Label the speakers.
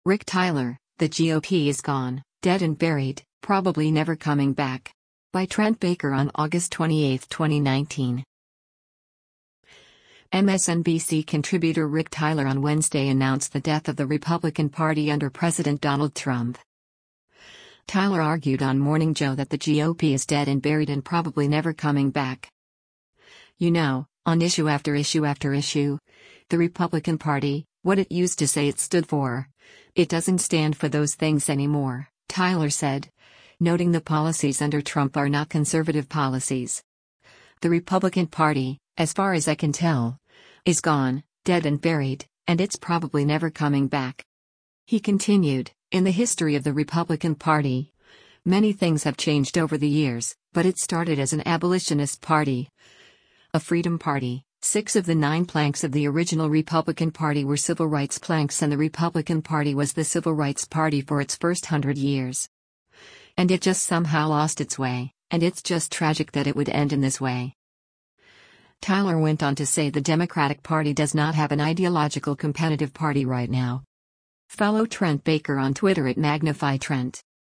Speaker 1: Rick Tyler, the GOP is gone, dead and buried, probably never coming back. By Trent Baker on August 28, 2019. MSNBC contributor Rick Tyler on Wednesday announced the death of the Republican Party under President Donald Trump. Tyler argued on Morning Joe that the GOP is dead and buried and probably never coming back. You know, on issue after issue after issue, the Republican Party, what it used to say it stood for, it doesn't stand for those things anymore, Tyler said, noting the policies under Trump are not conservative policies. The Republican Party, as far as I can tell, is gone, dead and buried, and it's probably never coming back. He continued, in the history of the Republican Party, many things have changed over the years, but it started as an abolitionist party, a freedom party. 6 of the 9 planks of the original Republican Party were civil rights planks, and the Republican Party was the civil rights party for its first 100 years. And it just somehow lost its way, and it's just tragic that it would end in this way. Tyler went on to say the Democratic Party does not have an ideological competitive party right now. Follow Trent Baker on Twitter at MagnifyTrent.